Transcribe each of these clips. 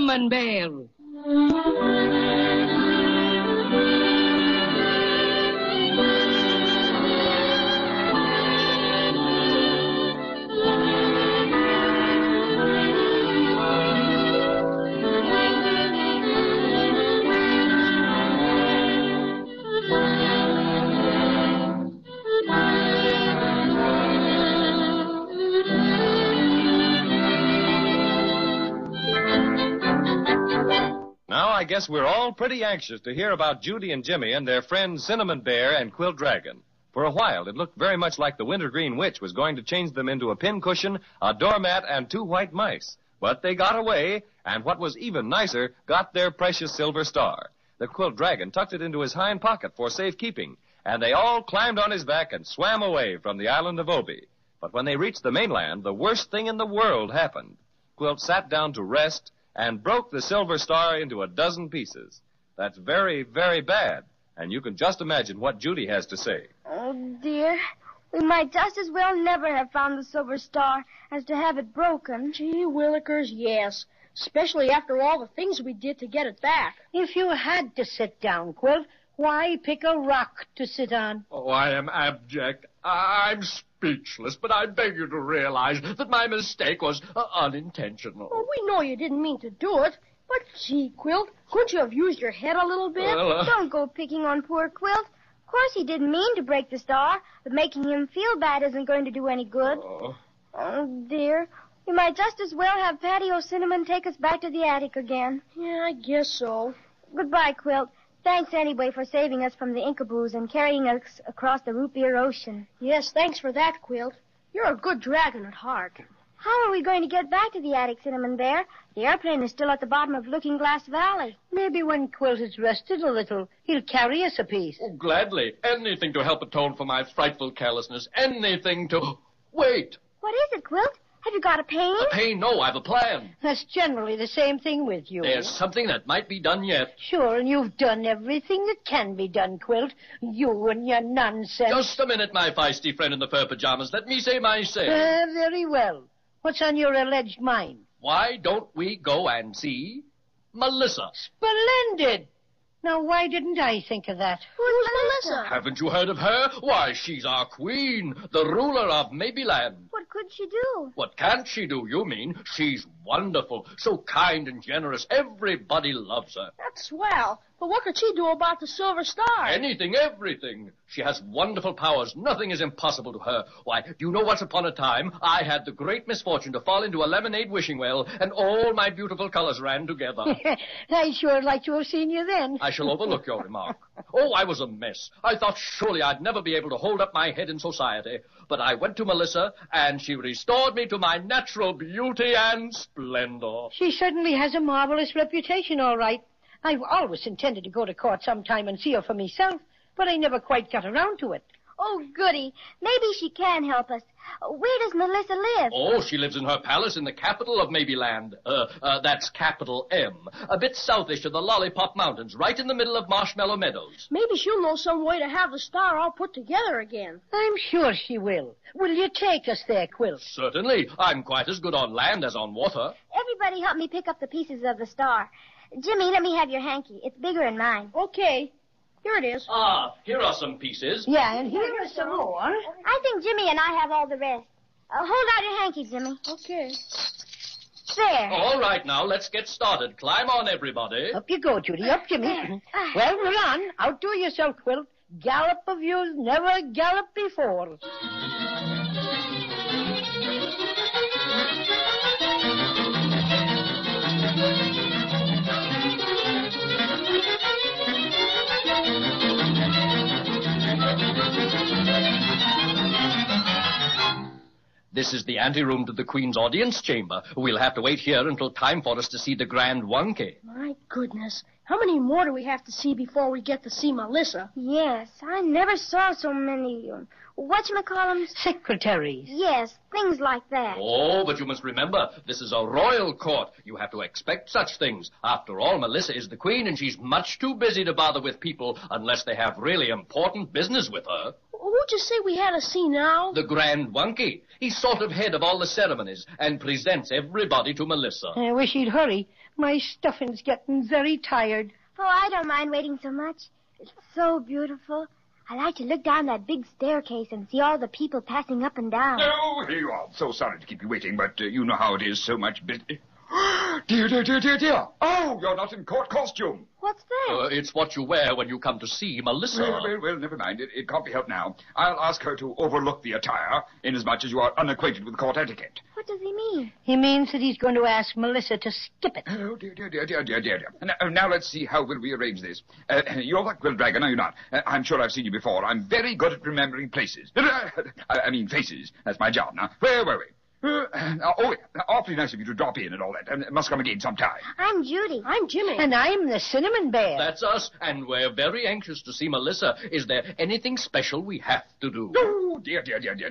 Cinnamon Bear. I guess we're all pretty anxious to hear about Judy and Jimmy and their friends Cinnamon Bear and Quilt Dragon. For a while, it looked very much like the Wintergreen Witch was going to change them into a pincushion, a doormat, and 2 white mice. But they got away, and what was even nicer, got their precious silver star. The Quilt Dragon tucked it into his hind pocket for safekeeping, and they all climbed on his back and swam away from the island of Obi. But when they reached the mainland, the worst thing in the world happened. Quilt sat down to rest and broke the silver star into a dozen pieces. That's very, very bad, and you can just imagine what Judy has to say. Oh, dear. We might just as well never have found the silver star as to have it broken. Gee willikers, yes. Especially after all the things we did to get it back. If you had to sit down, Quilt, why pick a rock to sit on? Oh, I am abject. I'm speechless, but I beg you to realize that my mistake was unintentional. Well, we know you didn't mean to do it, but gee, Quilt, couldn't you have used your head a little bit? Don't go picking on poor Quilt. Of course he didn't mean to break the star, but making him feel bad isn't going to do any good. Oh, dear. We might just as well have Patty O'Cinnamon take us back to the attic again. Yeah, I guess so. Goodbye, Quilt. Thanks anyway for saving us from the Inkaboos and carrying us across the root beer ocean. Yes, thanks for that, Quilt. You're a good dragon at heart. How are we going to get back to the attic, Cinnamon Bear? The airplane is still at the bottom of Looking Glass Valley. Maybe when Quilt has rested a little, he'll carry us a piece. Oh, gladly. Anything to help atone for my frightful carelessness. Anything to... Wait! What is it, Quilt? Have you got a pain? A pain? No, I've a plan. That's generally the same thing with you. There's something that might be done yet. Sure, and you've done everything that can be done, Quilt. You and your nonsense. Just a minute, my feisty friend in the fur pajamas. Let me say my say. Very well. What's on your alleged mind? Why don't we go and see Melissa? Splendid! Now, why didn't I think of that? Who's Melissa? Haven't you heard of her? Why, she's our queen, the ruler of Mabyland. What could she do? What can't she do, you mean? She's wonderful, so kind and generous. Everybody loves her. That's swell. But what could she do about the silver star? Anything, everything. She has wonderful powers. Nothing is impossible to her. Why, do you know once upon a time, I had the great misfortune to fall into a lemonade wishing well, and all my beautiful colors ran together. I sure like to have seen you then. I shall overlook your remark. Oh, I was a mess. I thought surely I'd never be able to hold up my head in society. But I went to Melissa, and she restored me to my natural beauty and splendor. She certainly has a marvelous reputation, all right. I've always intended to go to court sometime and see her for myself, but I never quite got around to it. Oh, goody. Maybe she can help us. Where does Melissa live? Oh, she lives in her palace in the capital of Mabyland. That's capital M. A bit southish of the Lollipop Mountains, right in the middle of Marshmallow Meadows. Maybe she'll know some way to have the star all put together again. I'm sure she will. Will you take us there, Quilt? Certainly. I'm quite as good on land as on water. Everybody help me pick up the pieces of the star. Jimmy, let me have your hanky. It's bigger than mine. Okay. Here it is. Ah, here are some pieces. Yeah, and here are some more. I think Jimmy and I have all the rest. Hold out your hanky, Jimmy. Okay. There. All right, now, let's get started. Climb on, everybody. Up you go, Judy. Up, Jimmy. Well, we're on. Outdo yourself, Quilt. Gallop of you's never galloped before. This is the anteroom to the Queen's audience chamber. We'll have to wait here until time for us to see the Grand Wunke. My goodness. How many more do we have to see before we get to see Melissa? Yes, I never saw so many, whatchamacallums? Secretaries. Yes, things like that. Oh, but you must remember, this is a royal court. You have to expect such things. After all, Melissa is the Queen, and she's much too busy to bother with people unless they have really important business with her. Who'd you say we had to see now? The Grand Wunky. He's sort of head of all the ceremonies and presents everybody to Melissa. I wish he'd hurry. My stuffing's getting very tired. Oh, I don't mind waiting so much. It's so beautiful. I like to look down that big staircase and see all the people passing up and down. Oh, here you are. So sorry to keep you waiting, but you know how it is, so much busy. Dear. Oh, you're not in court costume. What's that? It's what you wear when you come to see Melissa. Well, never mind. It can't be helped now. I'll ask her to overlook the attire, inasmuch as you are unacquainted with court etiquette. What does he mean? He means that he's going to ask Melissa to skip it. Oh, dear. Now let's see how will we arrange this. You're the Quill Dragon, are you not? I'm sure I've seen you before. I'm very good at remembering places. I mean faces. That's my job now. Where were we? Awfully nice of you to drop in and all that. Must come again sometime. I'm Judy. I'm Jimmy. And I'm the Cinnamon Bear. That's us, and we're very anxious to see Melissa. Is there anything special we have to do? Oh, dear.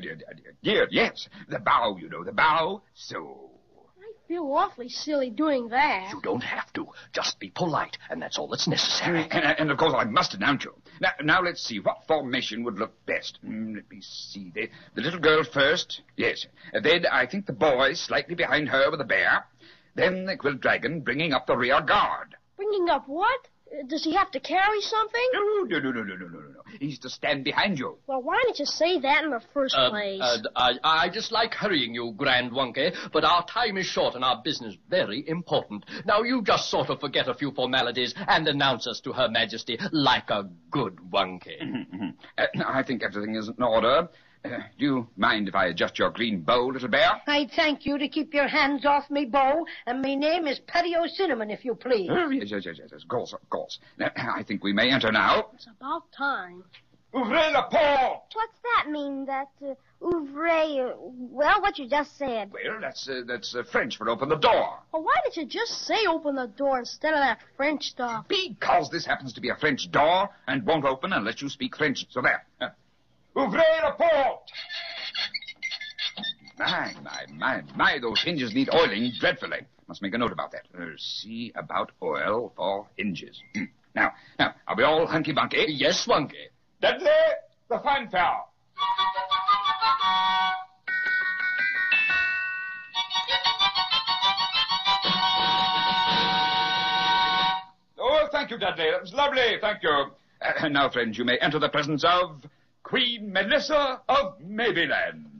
Yes, the bow, you know, the bow. So. I feel awfully silly doing that. You don't have to. Just be polite, and that's all that's necessary. And of course, I must announce you. Now let's see. What formation would look best? Let me see. The little girl first. Yes. Then I think the boy slightly behind her with the bear. Then the Quill Dragon bringing up the rear guard. Bringing up what? Does he have to carry something? No. He's to stand behind you. Well, why didn't you say that in the first place? I just like hurrying you, Grand Wunky, but our time is short and our business very important. Now, you just sort of forget a few formalities and announce us to Her Majesty like a good Wunky. I think everything is in order. Do you mind if I adjust your green bow, little bear? I'd thank you to keep your hands off me bow, and my name is Patio Cinnamon, if you please. Yes, of course. Now, I think we may enter now. It's about time. Ouvrez la porte! What's that mean, that ouvre, well, what you just said? Well, that's French for open the door. Well, why did you just say open the door instead of that French stuff? Because this happens to be a French door and won't open unless you speak French. So there. Ouvrez la porte! My, those hinges need oiling dreadfully. Must make a note about that. See about oil for hinges. Now, are we all hunky-bunky? Yes, Wunky. Dudley, the fanfare. Oh, thank you, Dudley. That was lovely. Thank you. Now, friends, you may enter the presence of Queen Melissa of Maybeland.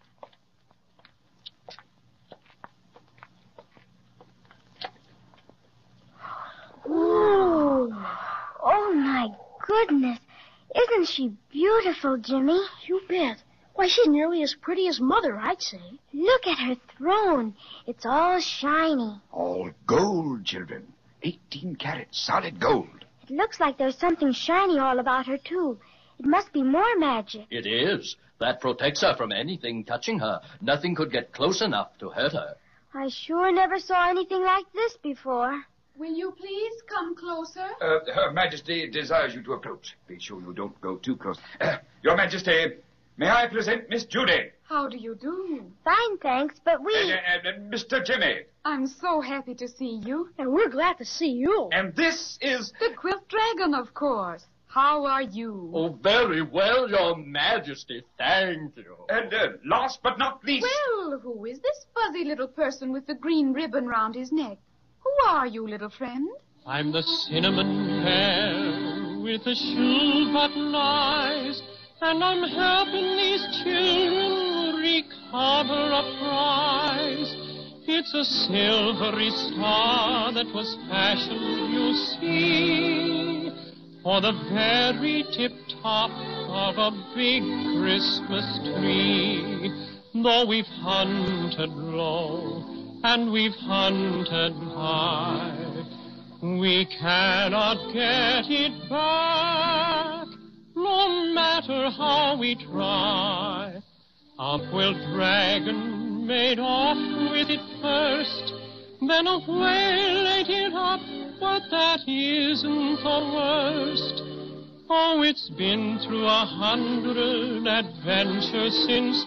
Ooh. Oh, my goodness. Isn't she beautiful, Jimmy? You bet. Why, she's nearly as pretty as Mother, I'd say. Look at her throne. It's all shiny. All gold, children. 18 carats, solid gold. It looks like there's something shiny all about her, too. It must be more magic. It is. That protects her from anything touching her. Nothing could get close enough to hurt her. I sure never saw anything like this before. Will you please come closer? Her Majesty desires you to approach. Be sure you don't go too close. Your Majesty, may I present Miss Judy? How do you do? Fine, thanks, but we... Mr. Jimmy. I'm so happy to see you. And we're glad to see you. And this is... The Quilt Dragon, of course. How are you? Oh, very well, Your Majesty. Thank you. And last but not least... Well, who is this fuzzy little person with the green ribbon round his neck? Who are you, little friend? I'm the cinnamon bear with the shoe button eyes, and I'm helping these children recover a prize. It's a silvery star that was fashioned, you see, for the very tip-top of a big Christmas tree. Though we've hunted low and we've hunted high, we cannot get it back, no matter how we try. Our Quill Dragon made off with it first, then a whale ate it up, but that isn't the worst. Oh, it's been through 100 adventures since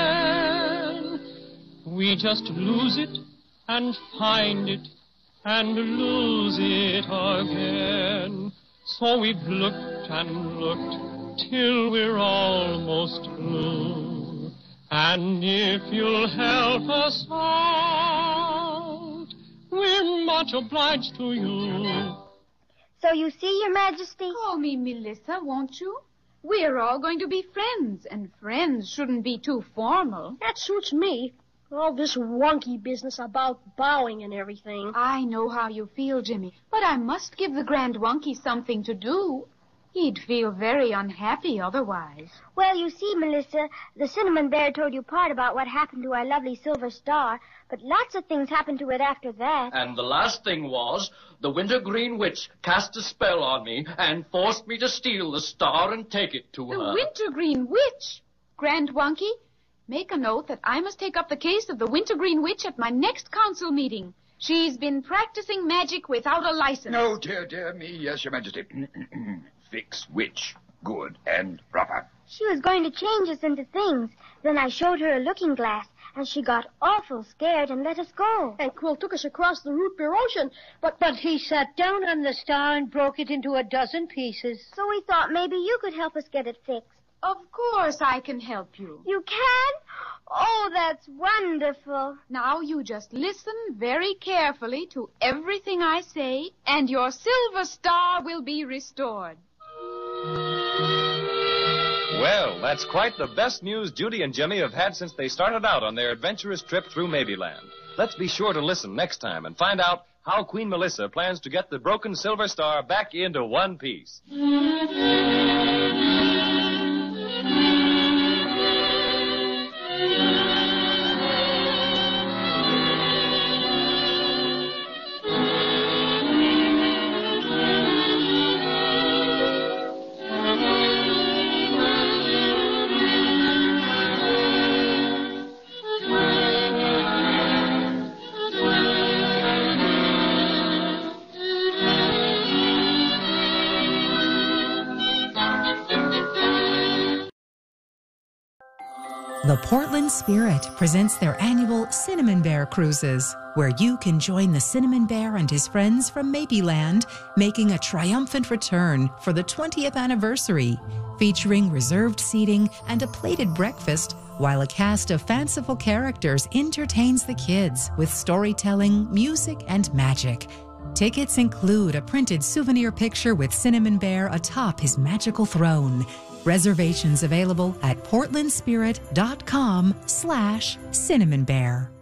then. We just lose it and find it and lose it again. So we've looked and looked till we're almost through. And if you'll help us out, we're much obliged to you. So you see, Your Majesty? Call me Melissa, won't you? We're all going to be friends, and friends shouldn't be too formal. That suits me. All this wonky business about bowing and everything. I know how you feel, Jimmy, but I must give the Grand Wonky something to do. He'd feel very unhappy otherwise. Well, you see, Melissa, the Cinnamon Bear told you part about what happened to our lovely Silver Star, but lots of things happened to it after that. And the last thing was, the Wintergreen Witch cast a spell on me and forced me to steal the star and take it to her. The Wintergreen Witch? Grand Wonky, make a note that I must take up the case of the Wintergreen Witch at my next council meeting. She's been practicing magic without a license. No, dear me, yes, Your Majesty. Fix witch. Good and proper. She was going to change us into things. Then I showed her a looking glass, and she got awful scared and let us go. And Quill took us across the root beer ocean, But he sat down on the star and broke it into a dozen pieces. So we thought maybe you could help us get it fixed. Of course I can help you. You can? Oh, that's wonderful. Now you just listen very carefully to everything I say, and your Silver Star will be restored. Well, that's quite the best news Judy and Jimmy have had since they started out on their adventurous trip through Maybeland. Let's be sure to listen next time and find out how Queen Melissa plans to get the broken Silver Star back into one piece. The Portland Spirit presents their annual Cinnamon Bear Cruises, where you can join the Cinnamon Bear and his friends from Maybeland, making a triumphant return for the 20th anniversary, featuring reserved seating and a plated breakfast, while a cast of fanciful characters entertains the kids with storytelling, music, and magic. Tickets include a printed souvenir picture with Cinnamon Bear atop his magical throne. Reservations available at portlandspirit.com/Cinnamon Bear.